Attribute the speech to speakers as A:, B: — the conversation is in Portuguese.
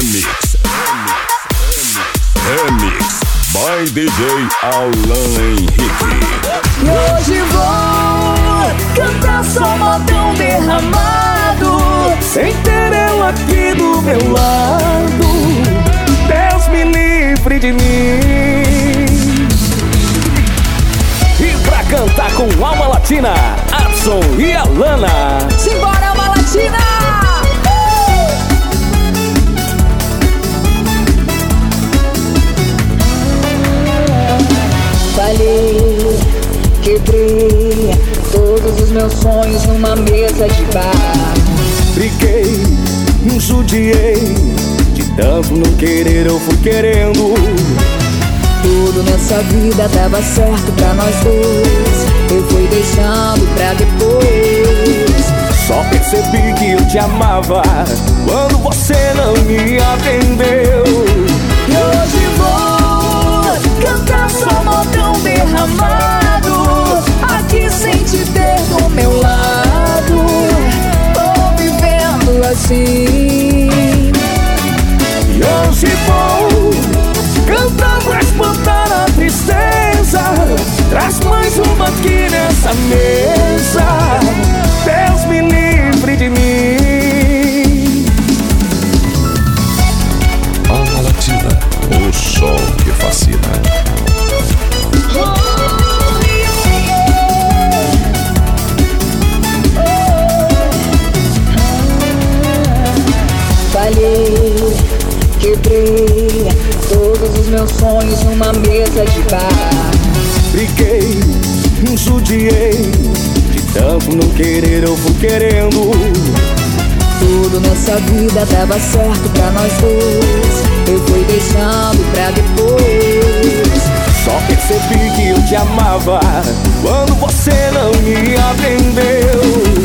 A: Remix by DJ Alan Henrique.
B: E hoje vou cantar só modão derramado, sem ter ela aqui do meu lado. Deus me livre de mim. E pra cantar com alma latina, Adson e Alana.
C: Simbora, alma latina! Falhei, quebrei todos os meus sonhos numa mesa de bar.
B: Briguei, judiei, de tanto não querer eu fui querendo.
C: Tudo nessa vida dava certo pra nós dois, eu fui deixando pra depois.
B: Só percebi que eu te amava quando você não me atendeu.
C: E hoje vou cantar só modão derramado, aqui sem te ter do meu lado. Tô vivendo assim.
B: E hoje vou cantar pra espantar a tristeza. Traz mais uma aqui nessa mesa. Deus me livre de mim.
A: Alma Latina, o som que fascina.
C: Falhei, quebrei todos os meus sonhos numa mesa de bar.
B: Briguei, judiei, de tanto não querer eu fui querendo.
C: Tudo nessa vida dava certo pra nós dois, eu fui deixando pra depois.
B: Só percebi que eu te amava quando você não me atendeu.